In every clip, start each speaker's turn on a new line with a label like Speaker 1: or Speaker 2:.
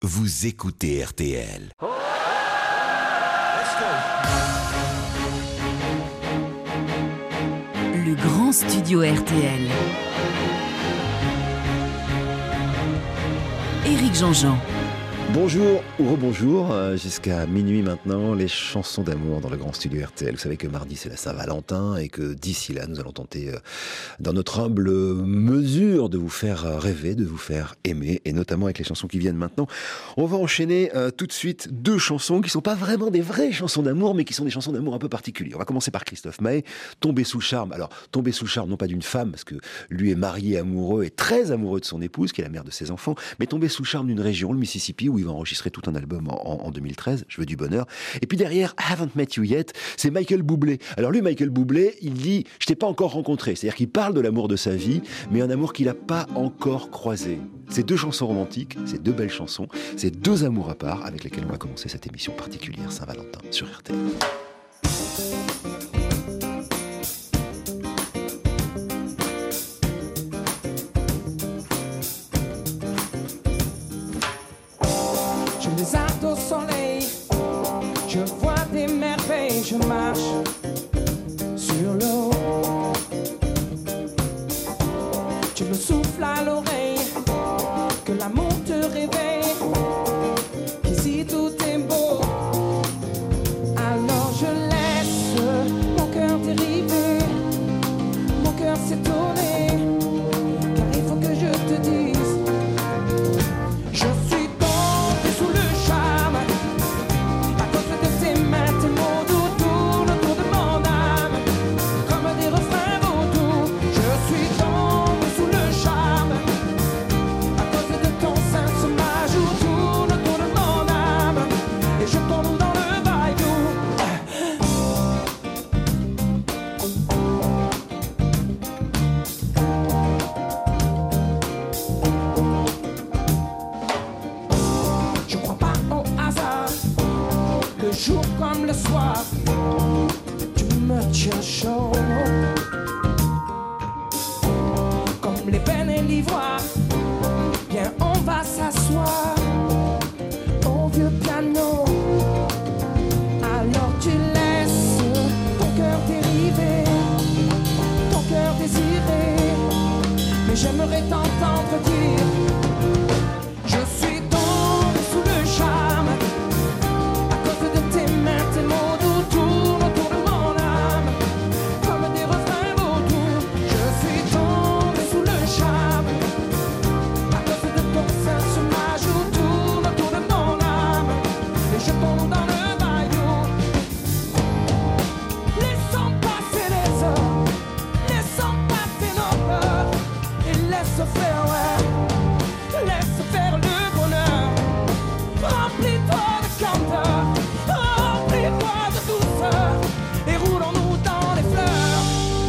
Speaker 1: Vous écoutez RTL.
Speaker 2: Le grand studio RTL. Éric Jean-Jean.
Speaker 3: Bonjour ou rebonjour, jusqu'à minuit maintenant, les chansons d'amour dans le grand studio RTL. Vous savez que mardi c'est la Saint-Valentin et que d'ici là nous allons tenter dans notre humble mesure de vous faire rêver, de vous faire aimer, et notamment avec les chansons qui viennent maintenant. On va enchaîner tout de suite deux chansons qui sont pas vraiment des vraies chansons d'amour, mais qui sont des chansons d'amour un peu particulières. On va commencer par Christophe Maé, Tomber sous le charme. Alors tomber sous le charme non pas d'une femme, parce que lui est marié, amoureux et très amoureux de son épouse qui est la mère de ses enfants, mais tomber sous le charme d'une région, le Mississippi, où il va enregistrer tout un album en 2013, Je veux du bonheur. Et puis derrière, I Haven't Met You Yet, c'est Michael Bublé. Alors lui, Michael Bublé, il dit « Je t'ai pas encore rencontré ». C'est-à-dire qu'il parle de l'amour de sa vie, mais un amour qu'il n'a pas encore croisé. C'est deux chansons romantiques, c'est deux belles chansons, c'est deux amours à part avec lesquels on va commencer cette émission particulière Saint-Valentin sur RTL.
Speaker 4: Les arcs au soleil, je vois des merveilles, je marche sur l'eau. Tu me souffles à l'oreille, que l'amour te réveille, qu'ici tout est beau. Alors je laisse mon cœur dériver, mon cœur s'étonner, car il faut que je te dise. Jour comme le soir, tu me tiens chaud. Comme les peines et l'ivoire, bien on va s'asseoir au vieux piano. Alors tu laisses ton cœur dériver, ton cœur désirer. Mais j'aimerais t'entendre dire: je suis tombé sous le charme. Tes mots doux tournent autour de mon âme, comme des refrains vautours. Je suis tombé sous le charme. À cause de ton sein sur ma joue tourne autour de mon âme, et je tombe dans le bayou. Laissons passer les heures, laissons passer nos peurs, et laisse faire, ouais, laisse faire le bonheur. Remplis-toi de candeur, remplis-toi de douceur, et roulons-nous dans les fleurs.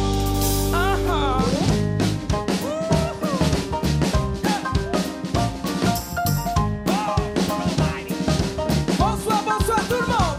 Speaker 4: Bonsoir, bonsoir tout le monde.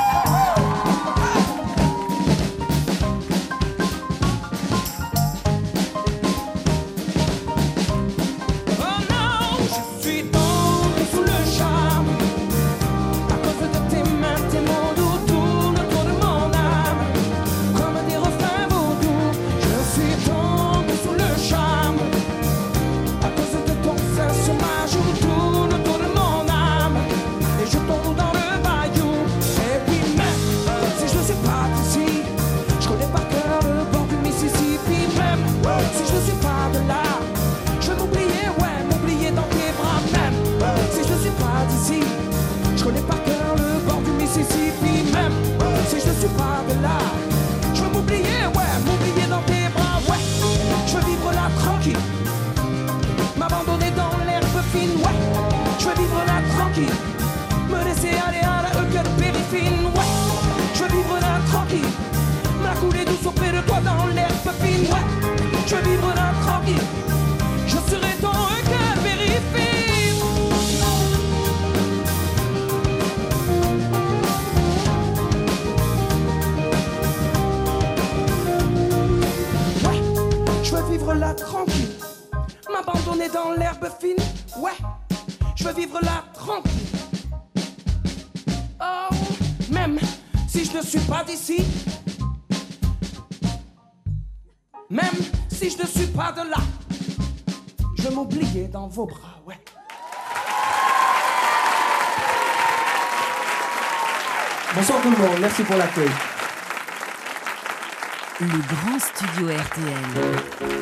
Speaker 4: Oh non, je suis tombé sous le charme. À cause de tes mains, tes mots doux tournent autour de mon âme, comme des refrains vautours. Je suis tombé sous le charme. À cause de ton sein sur ma joue tourne autour de mon âme, et je tombe dans le bayou. Et puis même si je ne suis pas d'ici, je connais par cœur le bord du Mississippi. Même si je ne suis pas de là, je vais m'oublier, ouais, m'oublier dans tes bras. Même si je ne suis pas d'ici, je connais par cœur le bord du Mississippi. Même si je ne suis pas de là, je veux m'oublier, ouais, m'oublier dans tes bras, ouais. Je veux vivre là tranquille, m'abandonner dans l'herbe fine, ouais. Je veux vivre là tranquille, me laisser aller à la Euclide périfine, ouais. Je veux vivre là tranquille, m'a couler douce auprès de toi dans l'herbe fine, ouais. Je veux vivre là tranquille, je serai ton Euclide périfine. Je veux vivre là tranquille, m'abandonner dans l'herbe fine, ouais. je veux vivre là tranquille. Oh, même si je ne suis pas d'ici, même si je ne suis pas de là, je vais m'oublier dans vos bras, ouais. Bonsoir tout le monde, merci pour l'accueil.
Speaker 2: Le grand studio RTL.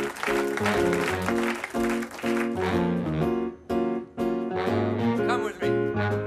Speaker 5: Come with me.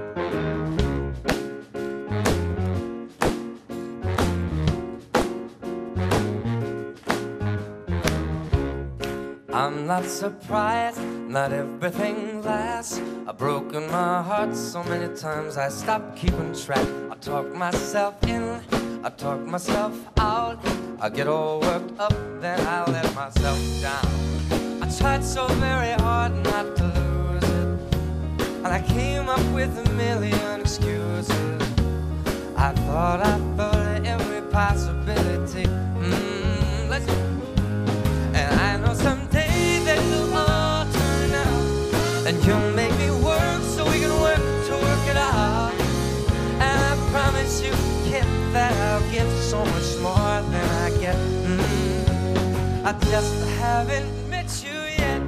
Speaker 5: I'm not surprised, not everything lasts. I've broken my heart so many times I stopped keeping track. I talk myself in, I talk myself out. I get all worked up, then I let myself down. I tried so very hard not to lose it, and I came up with a million excuses. I thought every possibility. Let's go. And I know someday that it'll all turn out, and you'll make me work so we can work to work it out. And I promise you, kid, that I'll give so much more than I get. I just haven't met you yet.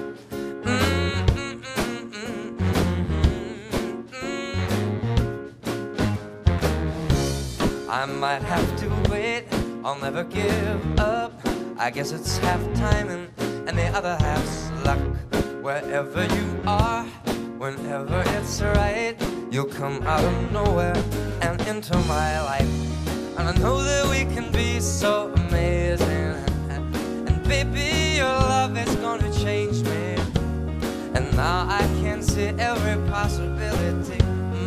Speaker 5: I might have to wait, I'll never give up. I guess it's half timing and the other half's luck. Wherever you are, whenever it's right, you'll come out of nowhere and into my life. And I know that we can be so amazing. And baby, your love is gonna change me. And now I can see every possibility.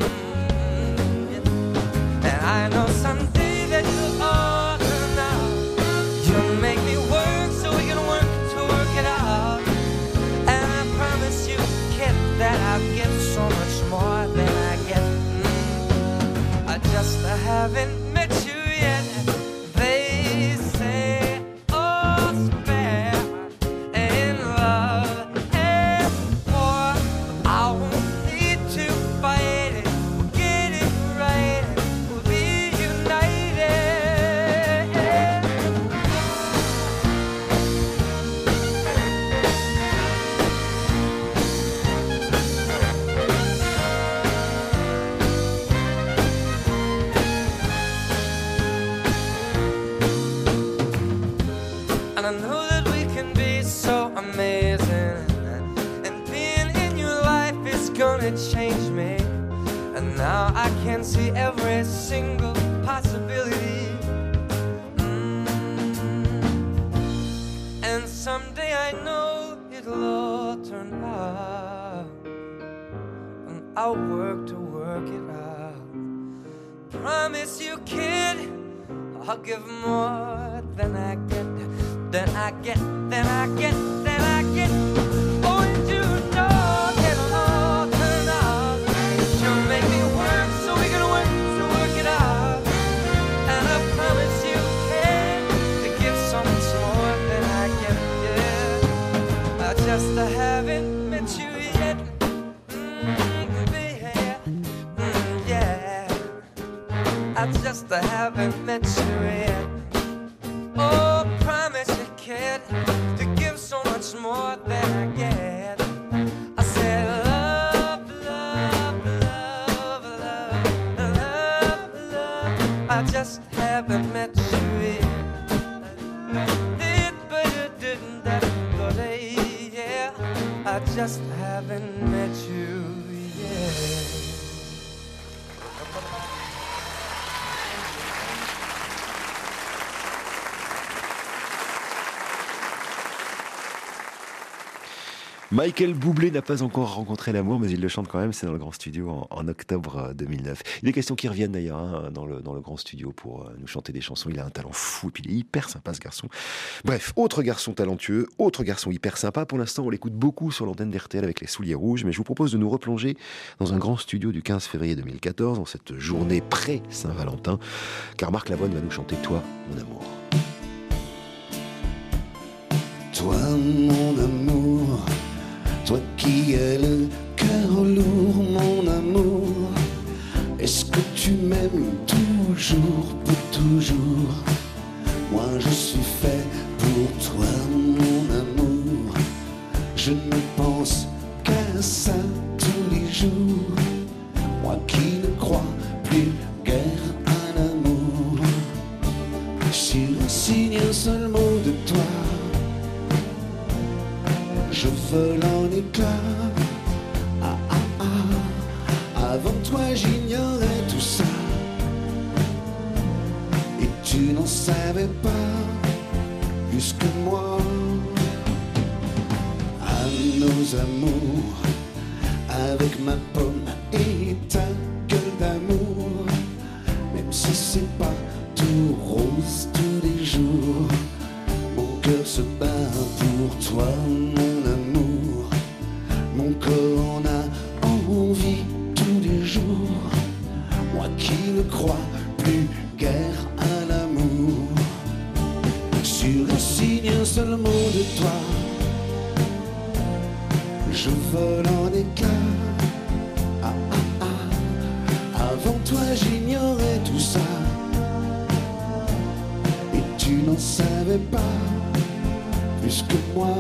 Speaker 5: And I know someday that you'll all turn out. You'll make me work so we can work to work it out. And I promise you, kid, that I'll give so much more than I get. I just haven't met you yet. They say all's fair in love and war. I won't need to fight it. We'll get it right. We'll be united. And I know that we can be so amazing. And being in your life is gonna change me. And now I can see every single possibility. And someday I know it'll all turn out. And I'll work to work it out. Promise you, kid, I'll give more than I get. Then I get, then I get, then I get. Oh, and you know it'll all turn out. You'll make me work so we can work to work it out. And I promise you, kid, to give so much more than I get. Yeah, I just haven't met you yet. Yeah, I just haven't met you yet. Oh, promise you, kid, to give so much more than I get. I said love, love, love, love, love, love. I just haven't met you yet. Yeah, I just haven't met you yet.
Speaker 3: Michael Bublé n'a pas encore rencontré l'amour, mais il le chante quand même, c'est dans le Grand Studio en octobre 2009. Il y a des questions qui reviennent d'ailleurs dans le Grand Studio pour nous chanter des chansons. Il a un talent fou et puis il est hyper sympa ce garçon. Bref, autre garçon talentueux, autre garçon hyper sympa. Pour l'instant, on l'écoute beaucoup sur l'antenne d'RTL avec les Souliers Rouges, mais je vous propose de nous replonger dans un Grand Studio du 15 février 2014, dans cette journée pré-Saint-Valentin, car Marc Lavoine va nous chanter « Toi, mon amour ».
Speaker 1: Toi, mon amour, toi qui es le
Speaker 6: cœur lourd, mon amour. Est-ce que tu m'aimes toujours, pour toujours? Moi je suis fait pour toi, mon amour. Je ne pense qu'à ça tous les jours. Moi qui ne crois plus guère à l'amour. Sur un signe, un seul mot de toi, je vole en éclats. Ah ah ah, avant toi j'ignorais tout ça. Et tu n'en savais pas plus que moi. À nos amours, avec ma pomme et ta gueule d'amour. Même si c'est pas tout rose tous les jours, mon cœur se bat pour toi, mon amour. Mon corps en a envie tous les jours. Moi qui ne crois plus guère à l'amour. Sur un signe, un seul mot de toi, je vole en éclats. Ah ah ah, avant toi j'ignorais tout ça. Et tu n'en savais pas plus que moi.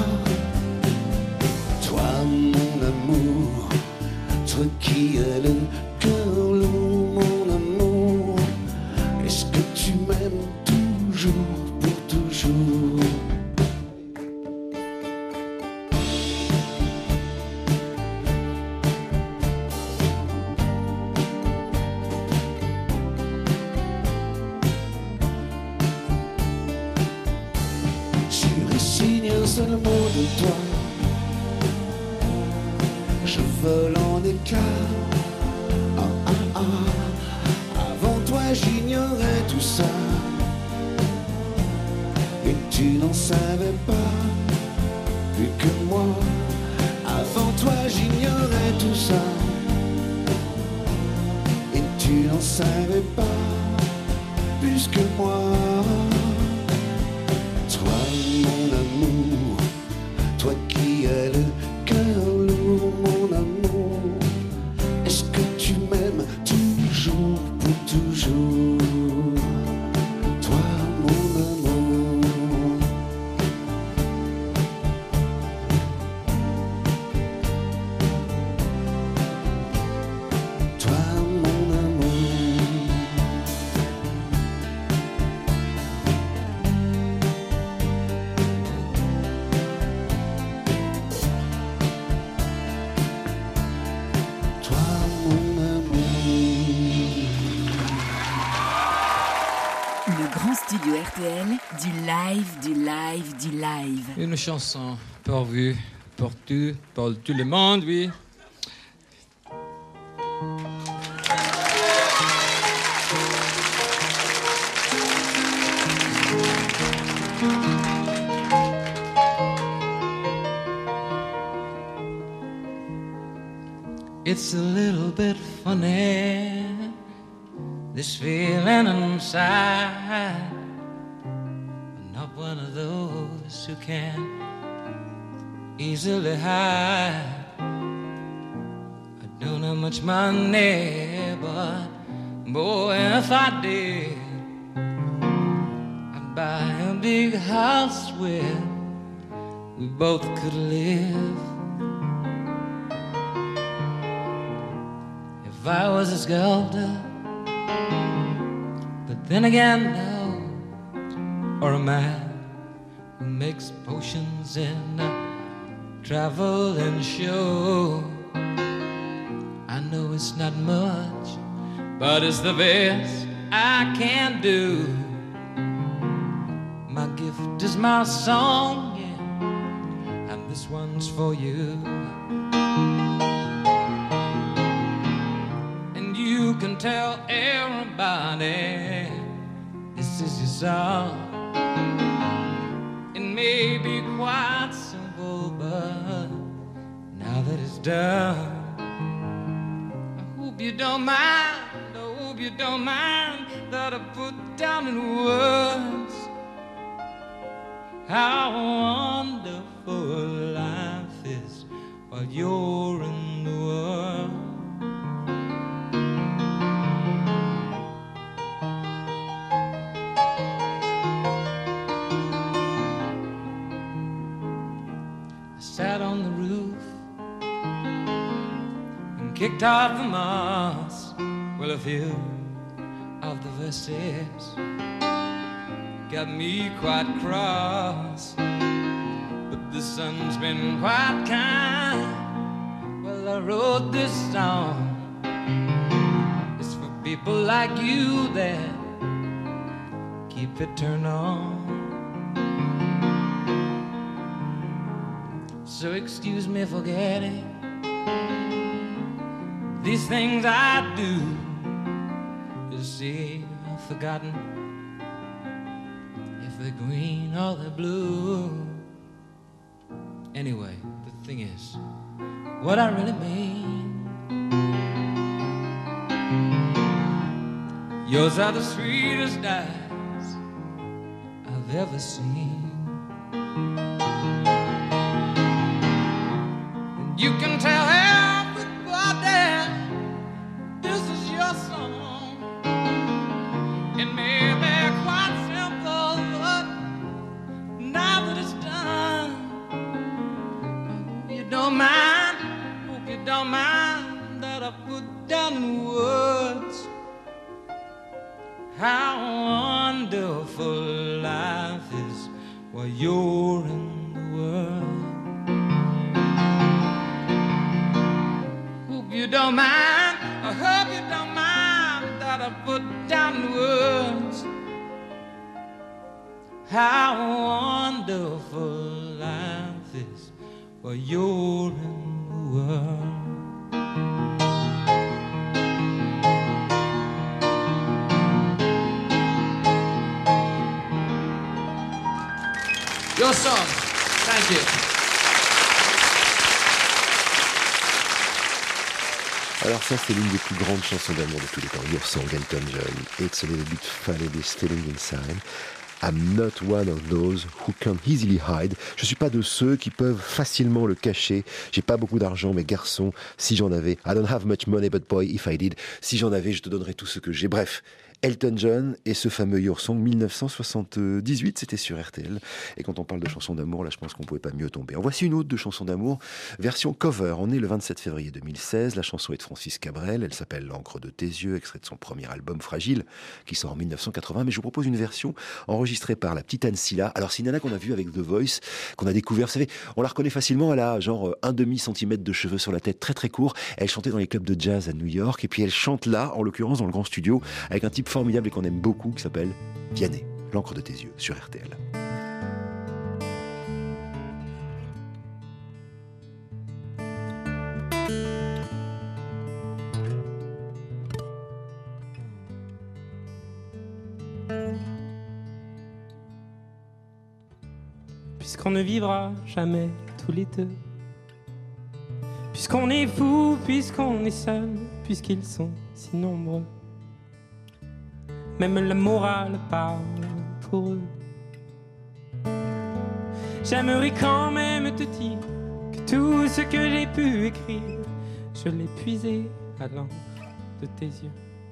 Speaker 6: Toi mon amour, toi qui as le cœur lourd, mon amour. Est-ce que tu m'aimes toujours, pour toujours? Un seul mot de toi, je vole en éclats. Ah ah ah, avant toi j'ignorais tout ça. Et tu n'en savais pas plus que moi. Avant toi j'ignorais tout ça. Et tu n'en savais pas plus que moi. Toi mon amour, toi qui as le cœur lourd, mon amour. Est-ce que tu m'aimes toujours, pour toujours? Toi mon amour. Toi mon amour.
Speaker 2: Studio RTL, du live, du live, du live.
Speaker 7: Une chanson pourvue pour tout le monde, oui.
Speaker 5: It's a little bit funny, this feeling inside. I'm not one of those who can easily hide. I don't have much money, but boy, if I did, I'd buy a big house where we both could live. If I was a sculptor, but then again, no, or a man who makes potions in a traveling show. I know it's not much, but it's the best I can do. My gift is my song, yeah, and this one's for you. You can tell everybody this is your song. It may be quite simple, but now that it's done, I hope you don't mind, I hope you don't mind that I put down in words how wonderful life is while you're in
Speaker 7: kicked off the moss. Well, a few of the verses got me quite cross, but the sun's been quite kind. Well, I wrote this song. It's for people like you that keep it turned on. So excuse me for getting these things I do. You see, I've forgotten if they're green or they're blue. Anyway, the thing is, what I really mean. Yours are the sweetest eyes I've ever seen. You can tell everybody this is your song. It may be quite simple, but now that it's done, I hope you don't mind that I put down in words how wonderful life is while you're in the world. You don't mind, I hope you don't mind that I put down the words how wonderful life is while you're in the world. Your song, thank you.
Speaker 3: Alors ça, c'est l'une des plus grandes chansons d'amour de tous les temps. Your Song, Elton John. It's a little bit funny, this feeling inside. I'm not one of those who can easily hide. Je suis pas de ceux qui peuvent facilement le cacher. J'ai pas beaucoup d'argent, mais garçon, si j'en avais. I don't have much money, but boy, if I did. Si j'en avais, je te donnerais tout ce que j'ai. Bref. Elton John et ce fameux Your Song 1978, c'était sur RTL. Et quand on parle de chansons d'amour, là, je pense qu'on pouvait pas mieux tomber. En voici une autre de chansons d'amour, version cover. On est le 27 février 2016. La chanson est de Francis Cabrel. Elle s'appelle L'encre de tes yeux, extrait de son premier album Fragile, qui sort en 1980. Mais je vous propose une version enregistrée par la petite Anne Silla. Alors, c'est une nana qu'on a vue avec The Voice, qu'on a découvert. Vous savez, on la reconnaît facilement. Elle a genre 1,5 centimètre de cheveux sur la tête, très très court. Elle chantait dans les clubs de jazz à New York. Et puis elle chante là, en l'occurrence dans le grand studio, avec un type formidable et qu'on aime beaucoup, qui s'appelle Vianney. L'encre de tes yeux, sur RTL.
Speaker 8: Puisqu'on ne vivra jamais tous les deux, puisqu'on est fou, puisqu'on est seul, puisqu'ils sont si nombreux, même la morale parle pour eux. J'aimerais quand même te dire que tout ce que j'ai pu écrire, je l'ai puisé à l'encre de tes yeux.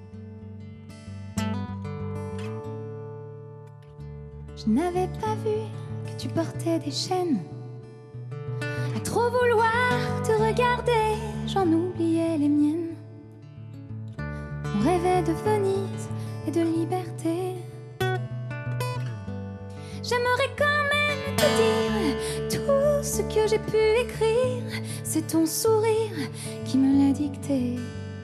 Speaker 9: Je n'avais pas vu que tu portais des chaînes. À trop vouloir te regarder, j'en oubliais les miennes. On rêvait de Venise et de liberté. J'aimerais quand même te dire tout ce que j'ai pu écrire. C'est ton sourire qui me l'a dicté.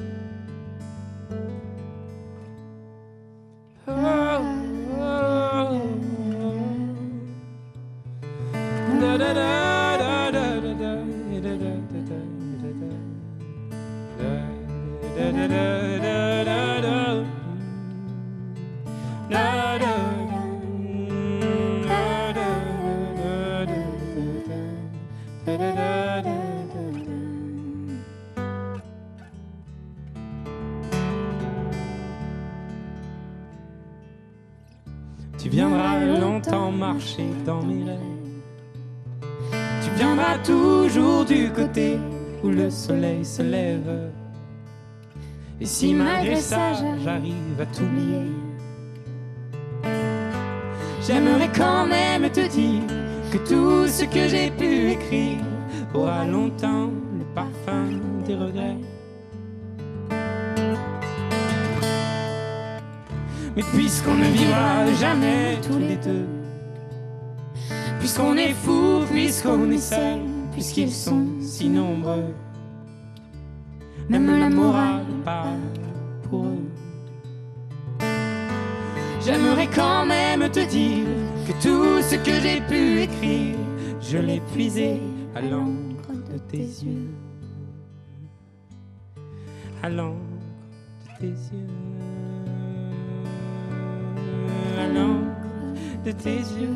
Speaker 8: Tu viendras longtemps marcher dans mes rêves. Tu viendras toujours du côté où le soleil se lève. Et si malgré ça j'arrive à t'oublier, j'aimerais quand même te dire que tout ce que j'ai pu écrire aura longtemps le parfum des regrets. Mais puisqu'on ne vivra jamais tous les deux, puisqu'on est fou, puisqu'on est seul, puisqu'ils sont si nombreux, même la morale parle pour eux. J'aimerais quand même te dire que tout ce que j'ai pu écrire, je l'ai puisé à l'encre de tes yeux, à l'encre de tes yeux, à l'encre de tes yeux.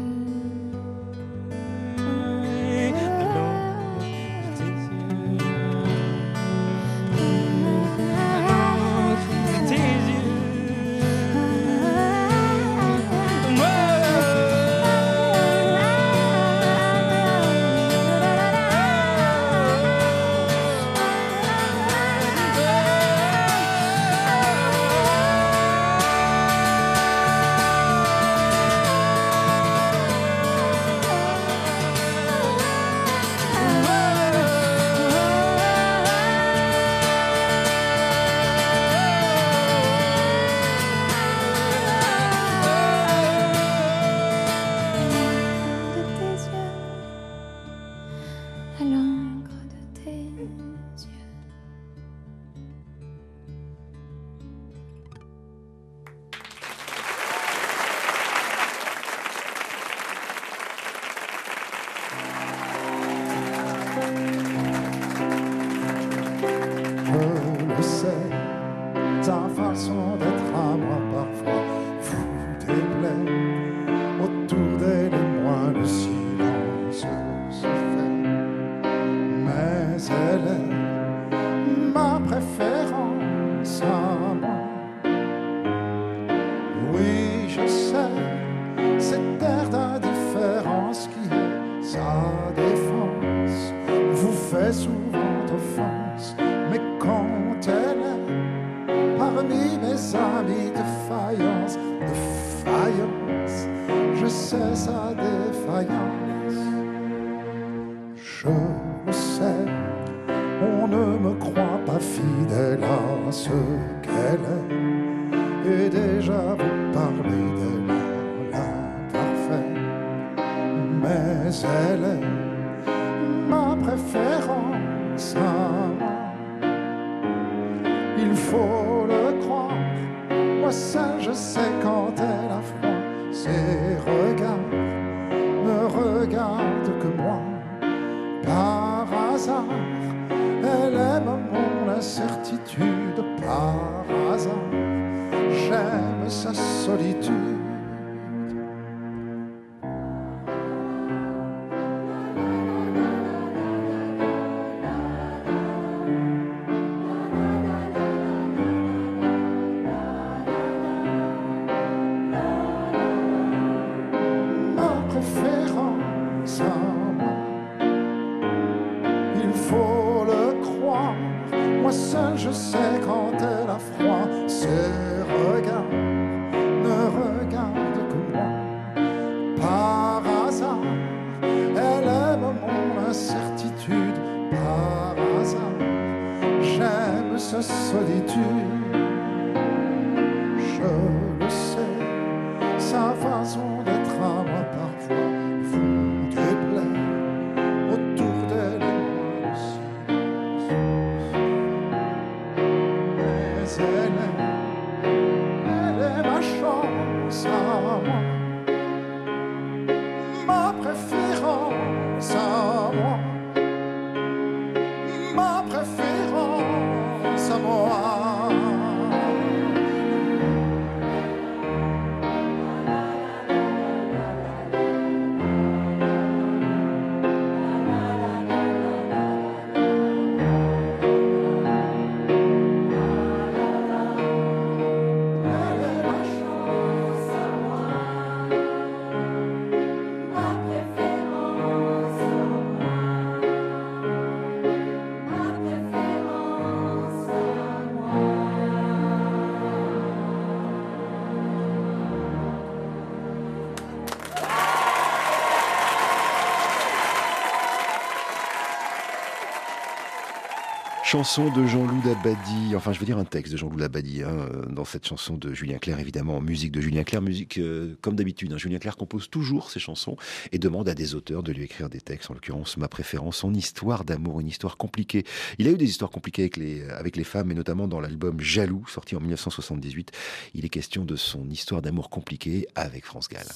Speaker 3: Chanson de Jean-Loup Dabadi, enfin je veux dire un texte de Jean-Loup Dabadi, dans cette chanson de Julien Clerc, évidemment, musique de Julien Clerc, musique comme d'habitude. Julien Clerc compose toujours ses chansons et demande à des auteurs de lui écrire des textes, en l'occurrence ma préférence, son histoire d'amour, une histoire compliquée. Il a eu des histoires compliquées avec les femmes, et notamment dans l'album Jaloux, sorti en 1978. Il est question de son histoire d'amour compliquée avec France Gall.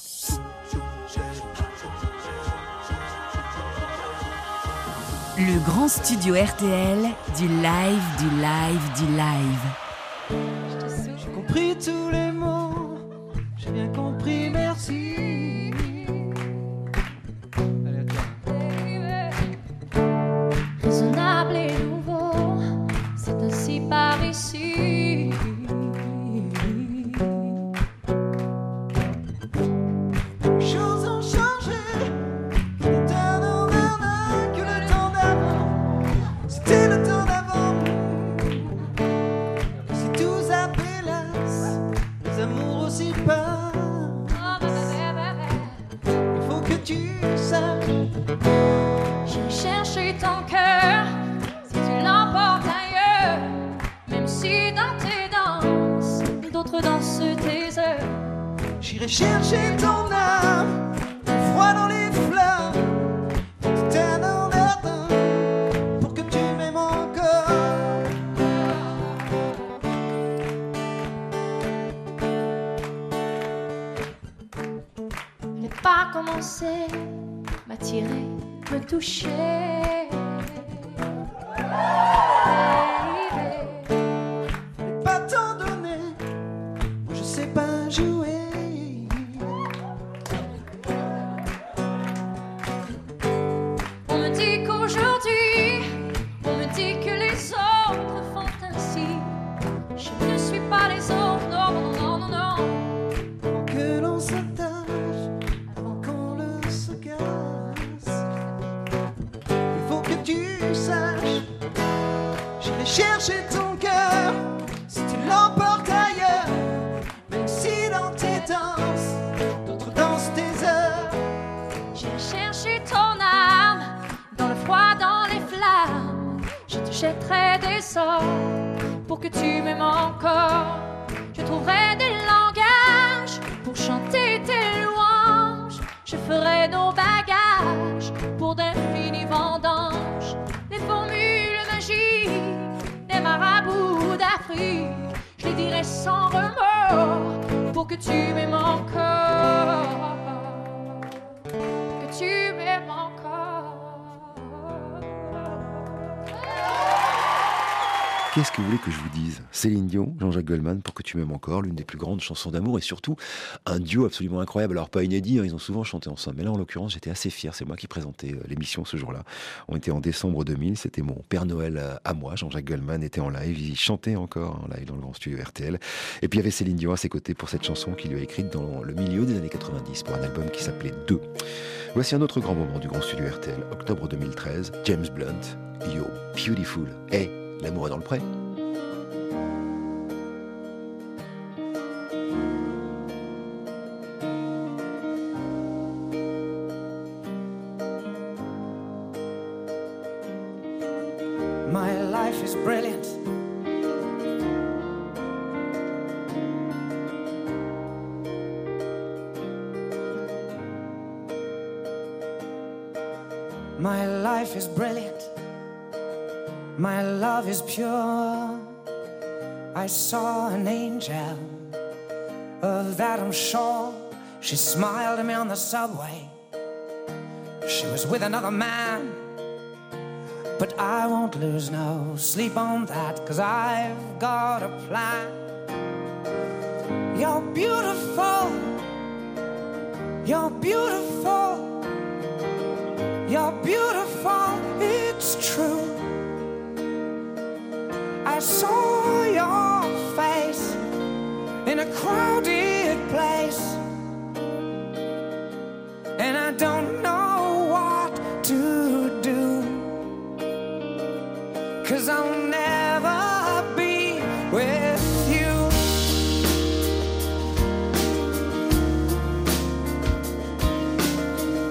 Speaker 2: Le grand studio RTL, du live, du live, du live.
Speaker 4: J'ai compris tous les mots, j'ai bien compris, merci.
Speaker 9: Raisonnable et nouveau, c'est ainsi par ici.
Speaker 4: Les choses ont changé, que le temps d'avant, c'était le temps d'avant. Si tous appelaient les amours aussi pas, il faut que tu saches.
Speaker 9: J'ai cherché ton cœur, si tu l'emportes ailleurs, même si dans tes danses, d'autres dansent tes heures.
Speaker 4: J'irai chercher ton âme, froid dans les flammes, t'éternel ardent, pour que tu m'aimes encore.
Speaker 9: Ne pas commencer, m'attirer, me toucher.
Speaker 4: Fallait pas t'en donner, moi je sais pas jouer.
Speaker 9: On me dit qu'aujourd'hui, on me dit que les autres font ainsi. Je ne suis pas les autres, non, non, non, non, non.
Speaker 4: Avant que l'on s'attache, avant qu'on le se casse, il faut que tu saches. J'irai chercher ton cœur, si tu l'emportes ailleurs, même si dans tes danses, d'autres dansent tes heures.
Speaker 9: J'ai cherché ton âme, dans le froid, dans les flammes. Je te jetterai des sorts, pour que tu m'aimes encore. Je trouverai des langages, pour chanter tes louanges. Je ferai nos bagages, pour d'infinis vendanges. Les formules magiques, des marabouts d'Afrique. Je les dirai sans remords, pour que tu m'aimes encore. Que tu m'aimes encore.
Speaker 3: Qu'est-ce que vous voulez que je vous dise ? Céline Dion, Jean-Jacques Goldman, Pour que tu m'aimes encore, l'une des plus grandes chansons d'amour, et surtout un duo absolument incroyable. Alors pas inédit, ils ont souvent chanté ensemble, mais là en l'occurrence j'étais assez fier, c'est moi qui présentais l'émission ce jour-là. On était en décembre 2000, c'était mon Père Noël à moi, Jean-Jacques Goldman était en live, il chantait encore en live dans le grand studio RTL, et puis il y avait Céline Dion à ses côtés pour cette chanson qu'il lui a écrite dans le milieu des années 90 pour un album qui s'appelait 2. Voici un autre grand moment du grand studio RTL, octobre 2013, James Blunt, You're Beautiful. Hey, l'amour est dans le pré.
Speaker 4: My life is brilliant. My life is brilliant. My love is pure. I saw an angel, of that I'm sure. She smiled at me on the subway. She was with another man, but I won't lose no sleep on that, 'cause I've got a plan. You're beautiful. You're beautiful. You're beautiful, it's true. I saw your face in a crowded place, and I don't know what to do, 'cause I'll never be with you.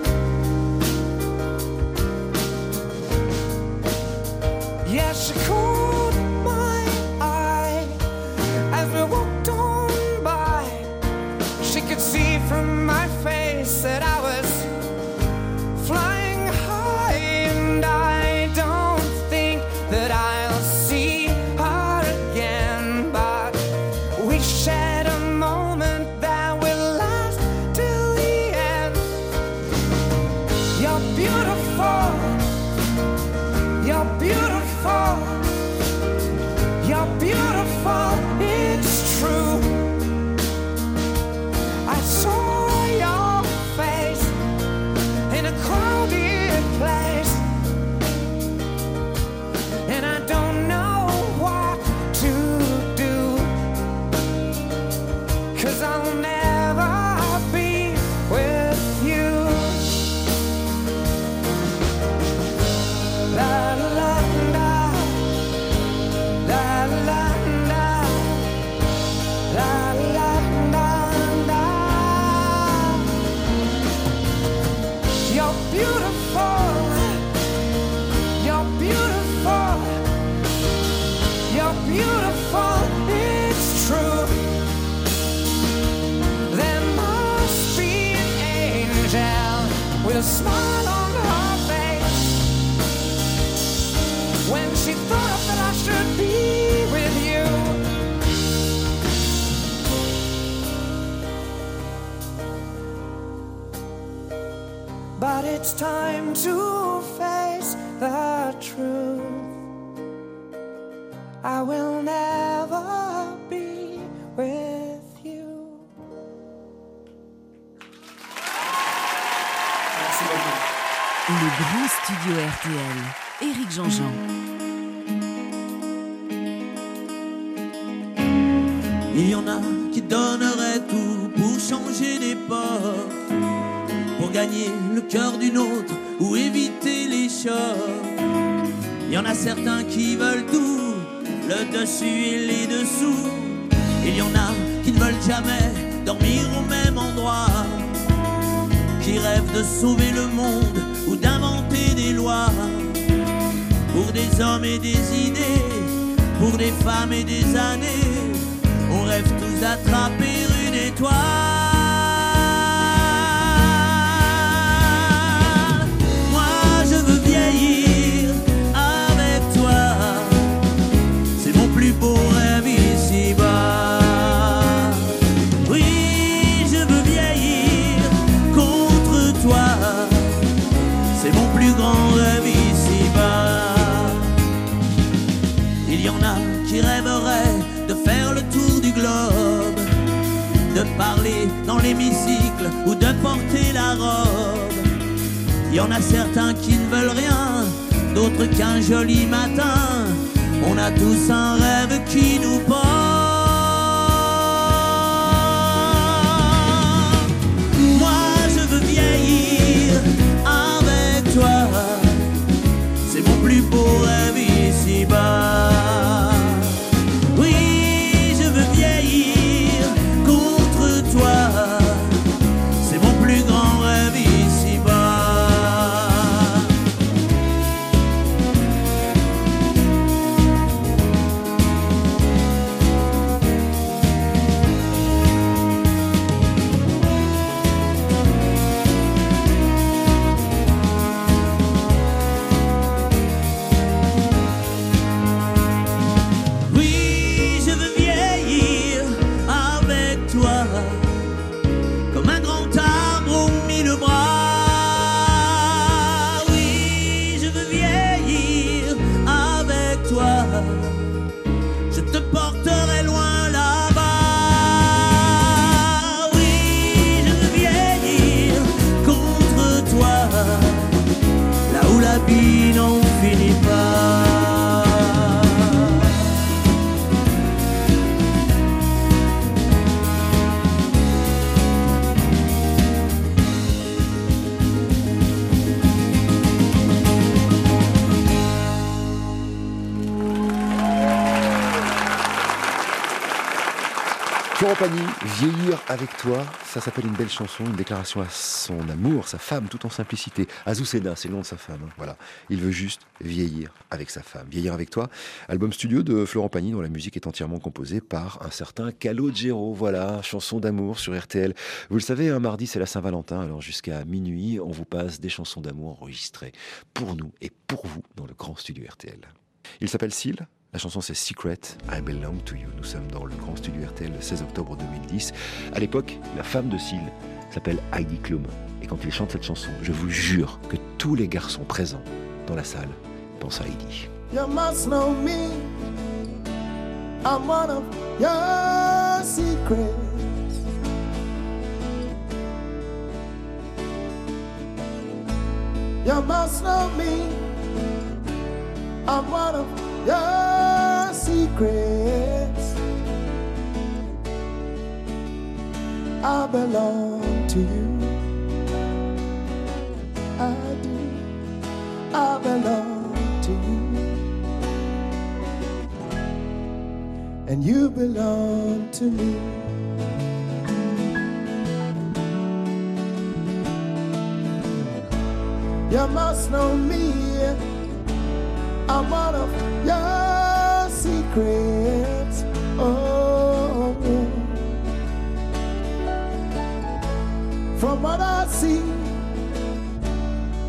Speaker 4: Yes, of course. a smile on her face when she thought that I should be with you. But it's time to face the truth. I will never be with you.
Speaker 6: Merci beaucoup.
Speaker 2: Le grand studio RTL, Éric Jean-Jean.
Speaker 10: Il y en a qui donneraient tout pour changer d'époque, pour gagner le cœur d'une autre ou éviter les chocs. Il y en a certains qui veulent tout, le dessus et les dessous. Il y en a qui ne veulent jamais dormir au même endroit, qui rêvent de sauver le monde ou d'inventer des lois. Pour des hommes et des idées, pour des femmes et des années, on rêve tous d'attraper une étoile. Moi je veux vieillir avec toi, c'est mon plus beau rêve ici-bas. Oui, je veux vieillir contre toi, c'est mon plus grand rêve ici-bas. Il y en a qui rêveraient de faire le tour du globe, de parler dans l'hémicycle ou de porter la robe. Il y en a certains qui ne veulent rien d'autre qu'un joli matin. On a tous un rêve qui nous porte. Moi je veux vieillir avec toi, c'est mon plus beau rêve ici-bas. C'est mon plus grand rêve ici-bas. Oui, je veux vieillir avec toi, comme un grand arbre aux mille bras. Oui, je veux vieillir avec toi, je te porterai loin là-bas. Oui, je veux vieillir contre toi, là où la vie n'en finit pas.
Speaker 3: Florent Pagny, vieillir avec toi, ça s'appelle une belle chanson, une déclaration à son amour, sa femme, tout en simplicité. Azucena, c'est le nom de sa femme, hein, voilà. Il veut juste vieillir avec sa femme. Vieillir avec toi, album studio de Florent Pagny dont la musique est entièrement composée par un certain Calogero. Voilà, chanson d'amour sur RTL. Vous le savez, un mardi c'est la Saint-Valentin, alors jusqu'à minuit, on vous passe des chansons d'amour enregistrées pour nous et pour vous dans le grand studio RTL. Il s'appelle Seal. La chanson c'est Secret, I Belong to You. Nous sommes dans le grand studio RTL le 16 octobre 2010. À l'époque, la femme de Seal s'appelle Heidi Klum. Et quand il chante cette chanson, je vous jure que tous les garçons présents dans la salle pensent à Heidi.
Speaker 6: You must know me, I'm one of your secrets. You must know me, I'm one of your secrets. I belong to you, I do, I belong to you, and you belong to me. You must know me, I'm one of your secrets. Oh, from what I see,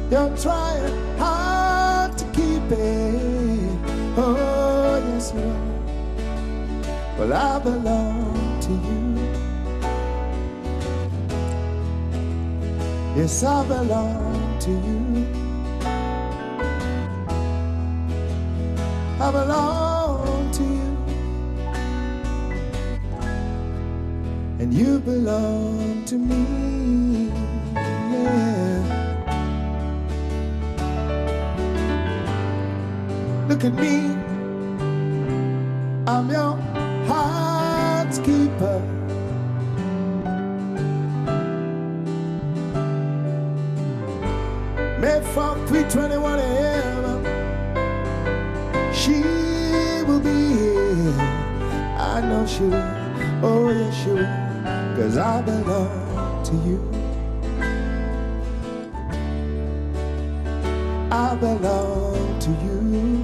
Speaker 6: You're trying hard to keep it. Oh, yes, you are. Well, I belong to you. Yes, I belong to you. I belong to you. And you belong to me. Yeah. Look at me. I'm your heart's keeper. Made from 3:21 a.m. She will be here. I know she will. Oh yes she will. 'Cause I belong to you. I belong to you.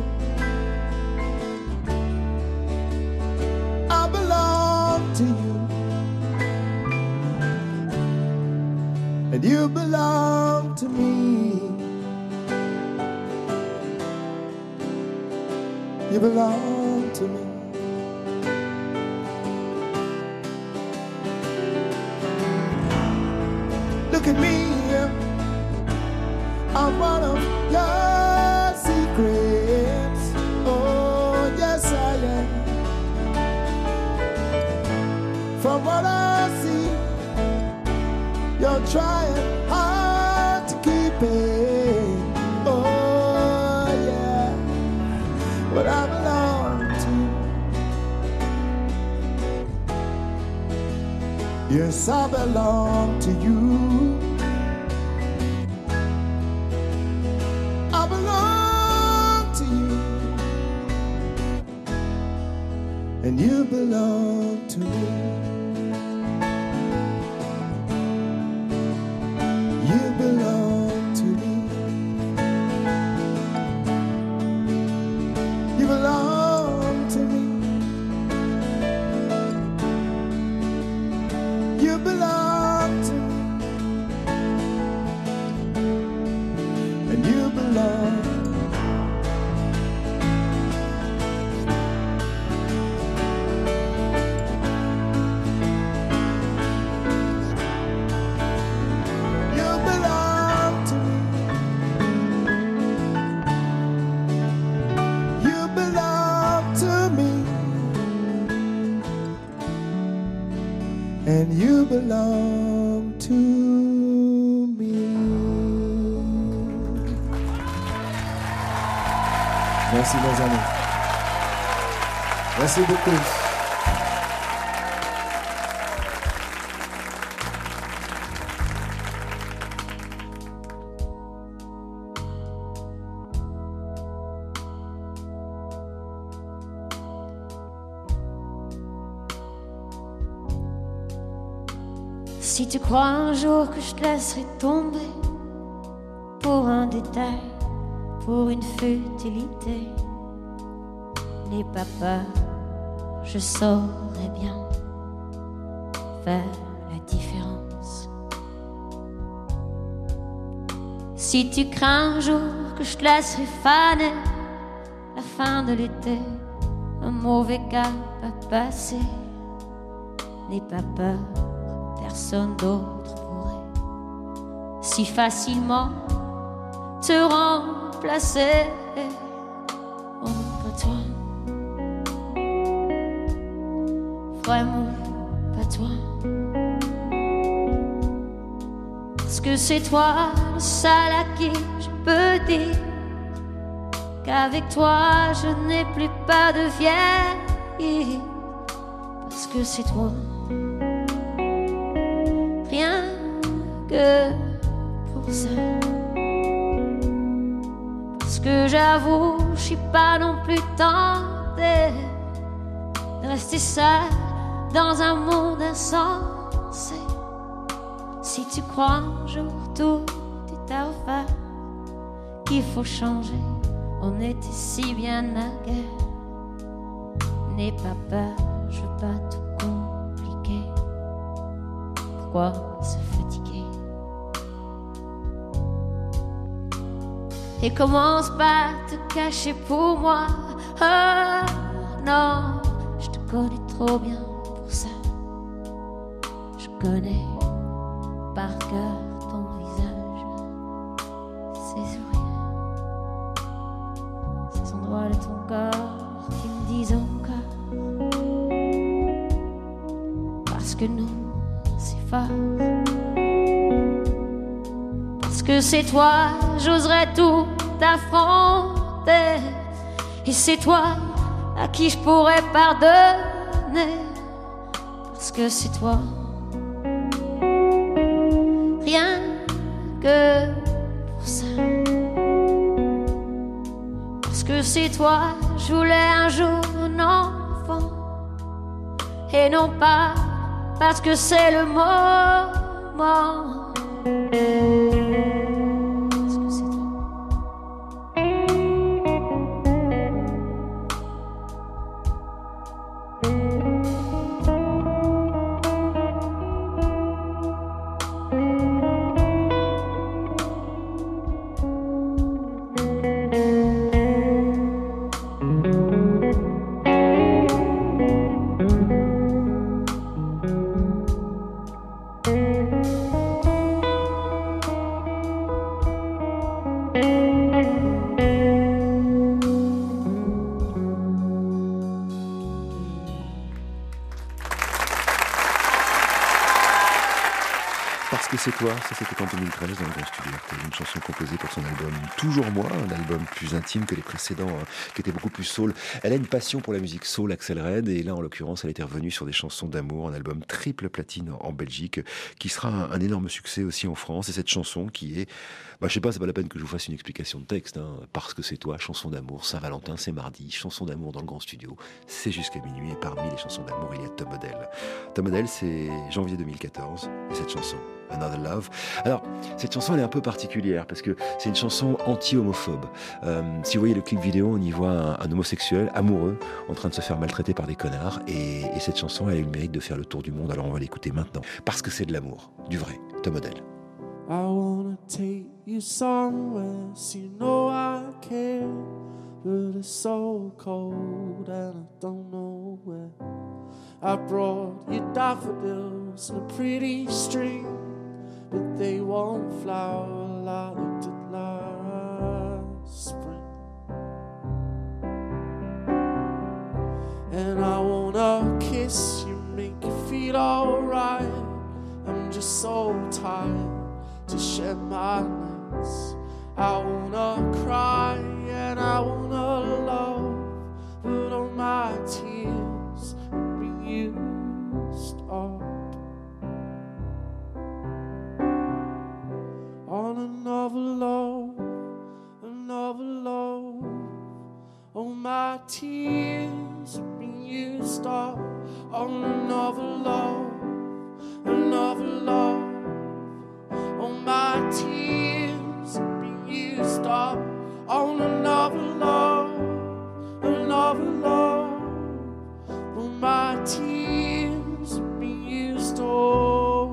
Speaker 6: I belong to you. And you belong to me. You belong to me. Look at me. I'm one of your secrets. Oh, yes I am. From what I see, you're trying hard to keep it. Oh, yeah. But I belong to you. Yes, I belong to you. I belong to you. And you belong to me. You belong to me. You belong to me. You belong to me. And you belong. And you belong to me. Merci mes amis. Merci beaucoup.
Speaker 11: Si tu crois un jour que je te laisserai tomber pour un détail, pour une futilité, n'aie pas peur, je saurai bien faire la différence. Si tu crains un jour que je te laisserai faner la fin de l'été, un mauvais cap à passer, n'aie pas peur, personne d'autre pourrait si facilement te remplacer. Oh, pas toi, vraiment pas toi, parce que c'est toi le seul à qui je peux dire qu'avec toi je n'ai plus peur de vieillir, parce que c'est toi. Rien que pour ça, parce que j'avoue, je suis pas non plus tentée de rester seule dans un monde insensé. Si tu crois un jour tout est à refaire, qu'il faut changer, on était si bien naguère. N'aie pas peur, je veux pas tout compliquer. Pourquoi se fatiguer? et commence pas à te cacher pour moi. Oh non, je te connais trop bien pour ça. Je connais par cœur ton visage, ses sourires, ces endroits de ton corps qui me disent encore parce que nous c'est fort. Parce que c'est toi, j'oserais tout affronter. Et c'est toi à qui je pourrais pardonner. Parce que c'est toi, rien que pour ça. Parce que c'est toi, je voulais un jour un enfant. Et non pas parce que c'est le moment.
Speaker 3: Parce que c'est toi, ça c'était en 2013 dans le Grand Studio RTL, une chanson composée pour son album Toujours Moi, un album plus intime que les précédents, qui était beaucoup plus soul. Elle a une passion pour la musique soul, Axel Red, et là en l'occurrence elle était revenue sur des chansons d'amour, un album triple platine en Belgique, qui sera un énorme succès aussi en France, et cette chanson qui est, je sais pas, c'est pas la peine que je vous fasse une explication de texte, Parce que c'est toi, chanson d'amour, Saint-Valentin, c'est mardi, chanson d'amour dans le Grand Studio, c'est jusqu'à minuit, et parmi les chansons d'amour il y a Tom Odell. Tom Odell c'est janvier 2014, et cette chanson, Another Love. Alors, cette chanson, elle est un peu particulière parce que c'est une chanson anti-homophobe. Si vous voyez le clip vidéo, on y voit un homosexuel amoureux en train de se faire maltraiter par des connards. Et cette chanson, elle a eu le mérite de faire le tour du monde. Alors, on va l'écouter maintenant. Parce que c'est de l'amour. Du vrai. Tom Odell.
Speaker 6: I wanna take you somewhere, so you know I care. But it's so cold and I don't know where. I brought you daffodils and a pretty string, but they won't flower like they did last spring. And I wanna kiss you, make you feel alright. I'm just so tired to shed my nights. I wanna cry and I wanna love, but all my tears have been used up on another love, another love. All my tears have been used up on another love, another love. All my tears have been used up on another love, another love. All my tears have been used up.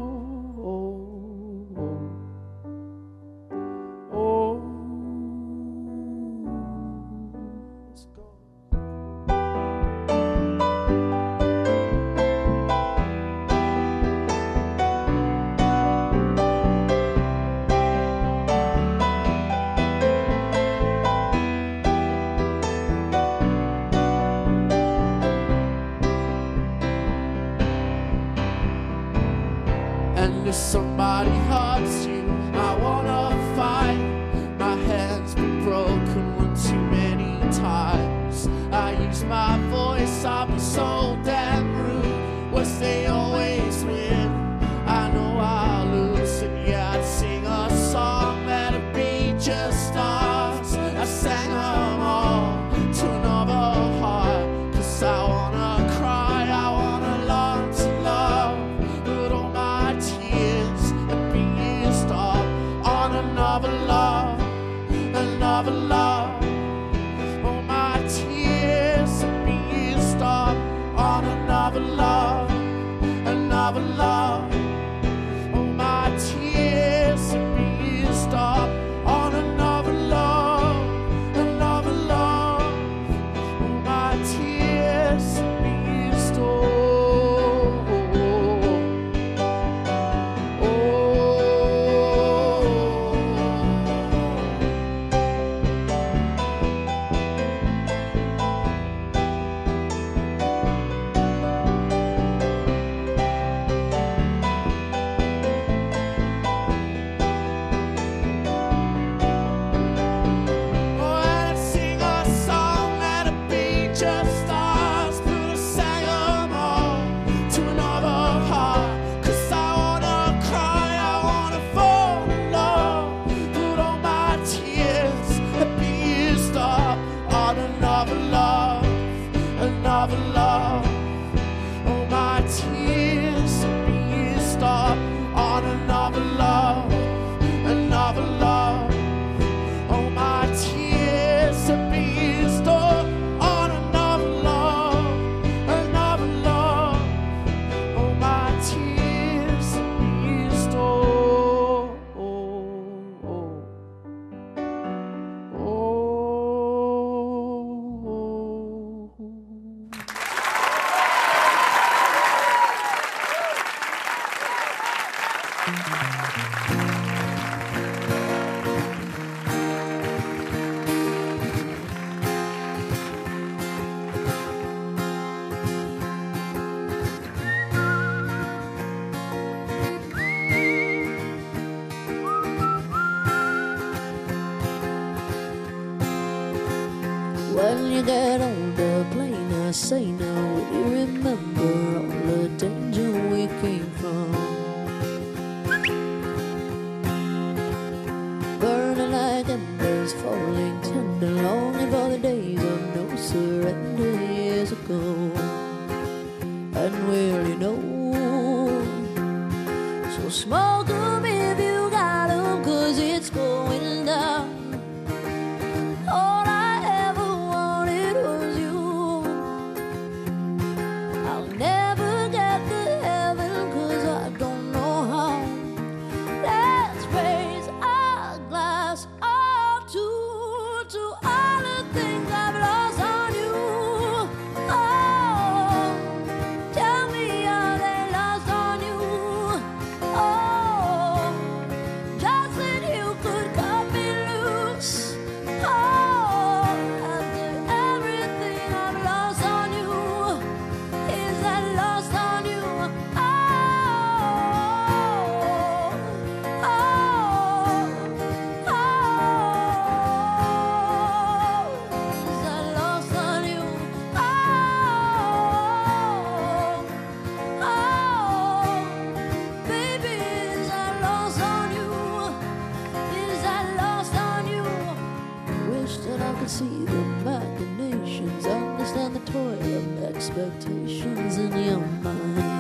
Speaker 6: If somebody hurts you, I wanna fight. My hand's been broken one too many times. I use my voice, I'll be so damn rude. What's they always win? I know I'll lose, and yeah, I'd sing a song that'd be just us. I sang them all to another heart, 'cause I wanna cry, I wanna learn to love, but all my tears have been used up on another love, another love. All my tears have been used up on another love, another love. All my tears have been used up on another love.
Speaker 12: When you get on the plane, I say now, will you remember all the danger we came from? Burning like embers, falling tender, longing for the days of no surrender years ago. And will you know? So smoke 'em if you got 'em, 'cause it's going down. All I ever wanted was you. I'll never get to heaven 'cause I don't know how. Let's raise our glass all to all the things I've lost on you. Oh, tell me are they lost on you? Oh, just that you could cut me loose. Oh, after everything I've lost on you, is that lost on you? Oh, oh, oh, is that lost on you? Oh, oh, baby, is that lost on you? Is that lost on you? Wish that I could see the machinations, understand the toil of expectations in your mind.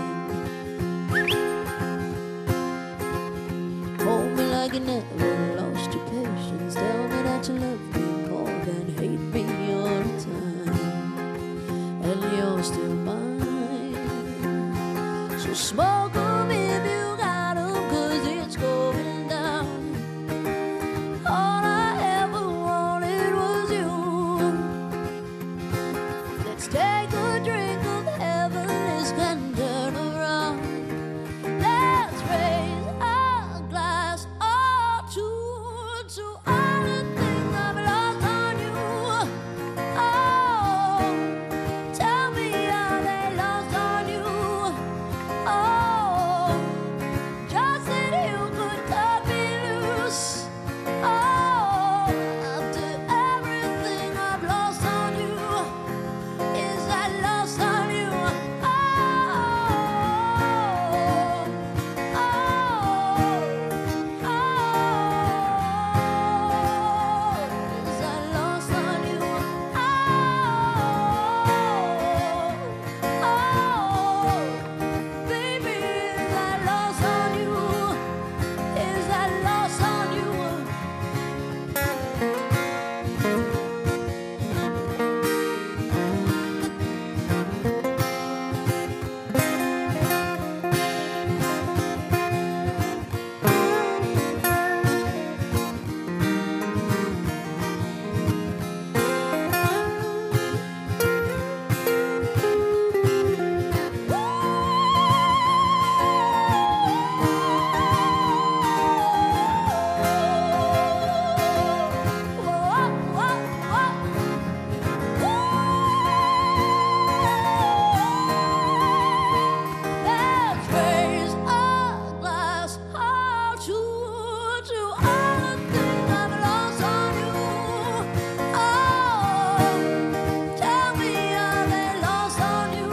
Speaker 12: Hold me like you never lost your patience. Tell me that you love me more than hate me all the time. And you're still mine. So smoke 'em if you got 'em, 'cause it's going down. All I ever wanted was you. Let's take a drink of heaven, this can turn around. Let's raise our glass all to all the things I've lost on you. Oh, tell me are they lost on you? Oh, just that you could cut me loose. Oh, after everything I've lost on you, is that lost on you? Oh, oh, oh, is that lost on you? Oh, oh, baby, is that lost on you? Is that lost on you? Let's raise our glass all to all the things I've lost on you. Oh, tell me are they lost on you?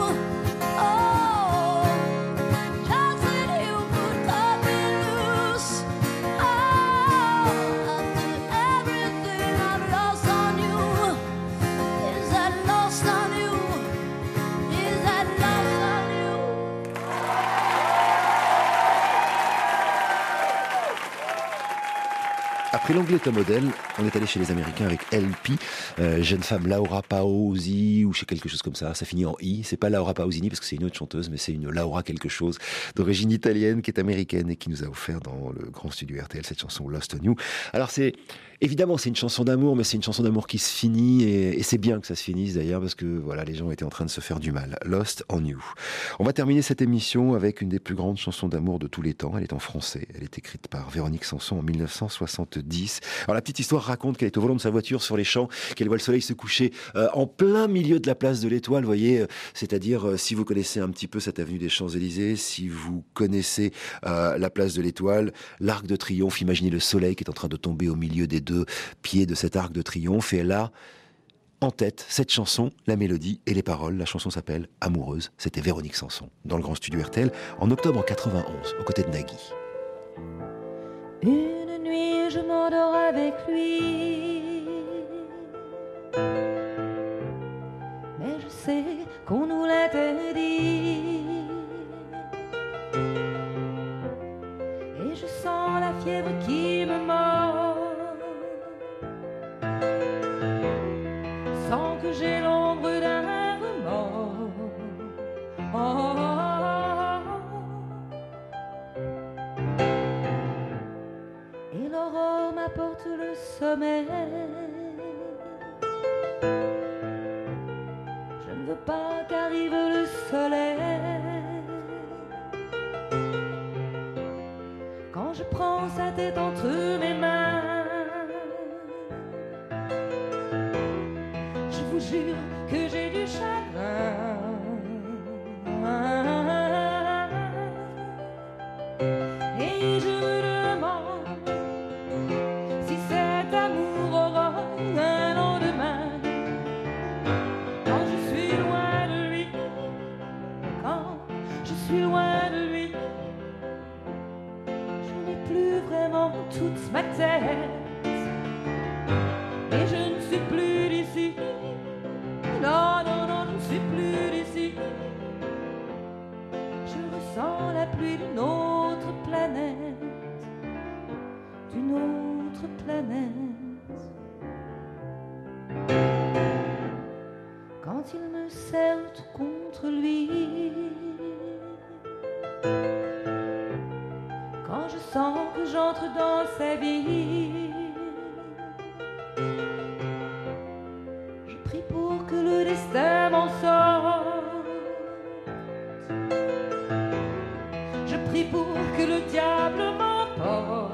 Speaker 12: Oh, just that you could cut me loose. Oh, after everything I've lost on you, is that lost on you? Is that lost on you?
Speaker 3: Après l'anglais top modèle, on est allé chez les Américains avec LP, jeune femme Laura Pausini ou chez quelque chose comme ça. Ça finit en I. C'est pas Laura Pausini parce que c'est une autre chanteuse, mais c'est une Laura quelque chose d'origine italienne qui est américaine et qui nous a offert dans le grand studio RTL cette chanson Lost on You. Alors c'est Évidemment, c'est une chanson d'amour, mais c'est une chanson d'amour qui se finit, et c'est bien que ça se finisse d'ailleurs, parce que voilà, les gens étaient en train de se faire du mal. Lost on You. On va terminer cette émission avec une des plus grandes chansons d'amour de tous les temps. Elle est en français. Elle est écrite par Véronique Sanson en 1970. Alors la petite histoire raconte qu'elle est au volant de sa voiture sur les champs, qu'elle voit le soleil se coucher en plein milieu de la place de l'Étoile, vous voyez, c'est-à-dire si vous connaissez un petit peu cette avenue des Champs-Élysées, si vous connaissez la place de l'Étoile, l'Arc de Triomphe, imaginez le soleil qui est en train de tomber au milieu des deux pieds de cet arc de triomphe, et elle a en tête cette chanson, la mélodie et les paroles. La chanson s'appelle Amoureuse. C'était Véronique Sanson dans le grand studio RTL en octobre 91, aux côtés de Nagui.
Speaker 13: Une nuit je m'endors avec lui, mais je sais qu'on nous l'interdit, et je sens la fièvre qui me mord, sans que j'ai l'ombre d'un remords. Oh. Et l'aurore m'apporte le sommeil. Je ne veux pas qu'arrive le soleil. Quand je prends sa tête entre mes mains, je vous jure que j'ai du chagrin. Et je me demande si cet amour aura un lendemain. Quand je suis loin de lui, quand je suis loin de lui, je n'ai plus vraiment toute ma tête. Et je ne suis plus d'ici. Non, non, non, je ne suis plus d'ici. Je ressens la pluie d'une autre planète, d'une autre planète. Quand il me serre tout contre lui, quand je sens que j'entre dans sa vie, je prie pour que le destin m'en sorte. Je prie pour que le diable m'emporte.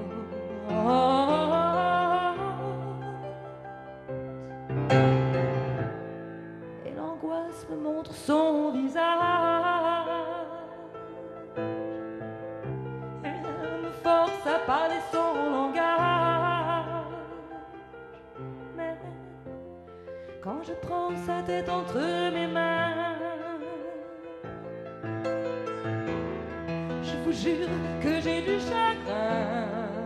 Speaker 13: Et l'angoisse me montre son visage. Elle me force à parler son langage. Mais quand je prends sa tête entre mes mains, je vous jure que j'ai du chagrin.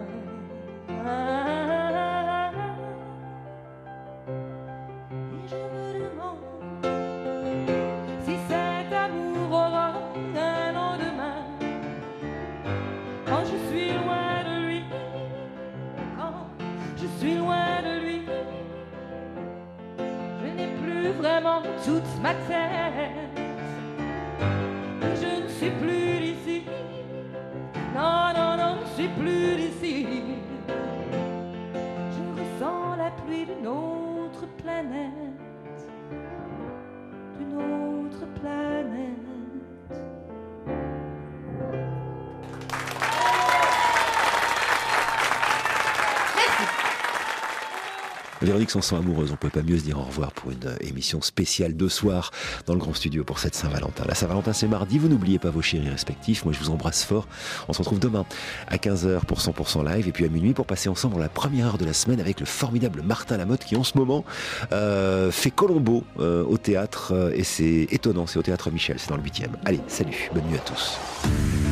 Speaker 13: Et je me demande si cet amour aura un lendemain. Quand je suis loin de lui, quand je suis loin de lui, je n'ai plus vraiment toute ma tête. Et je ne suis plus d'ici. Non, non, non, je ne suis plus d'ici. Je ressens la pluie d'une autre planète, d'une autre planète.
Speaker 3: Véronique Sanson, Amoureuse, on ne peut pas mieux se dire au revoir pour une émission spéciale de soir dans le grand studio pour cette Saint-Valentin. La Saint-Valentin, c'est mardi, vous n'oubliez pas vos chéris respectifs. Moi, je vous embrasse fort. On se retrouve demain à 15h pour 100% live et puis à minuit pour passer ensemble la première heure de la semaine avec le formidable Martin Lamotte qui en ce moment fait Colombo au théâtre et c'est étonnant, c'est au théâtre Michel, c'est dans le 8e. Allez, salut, bonne nuit à tous.